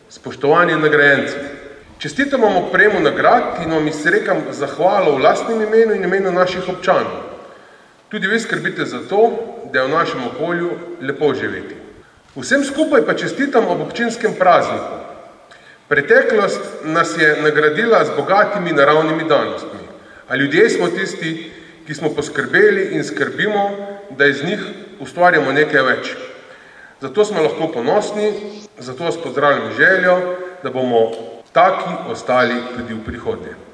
Spoštovani nagrajenci, čestitam vam ob prejemu nagrad in vam izrekam zahvalo v lastnem imenu in imenu naših občanov. Tudi vi skrbite za to, da je v našem okolju lepo živeti. Vsem skupaj pa čestitam ob občinskem prazniku. Preteklost nas je nagradila z bogatimi naravnimi danostmi, a ljudje smo tisti, ki smo poskrbeli in skrbimo, da iz njih ustvarjamo nekaj več. Zato smo lahko ponosni, zato vas pozdravljam željo, da bomo taki ostali tudi v prihodnje.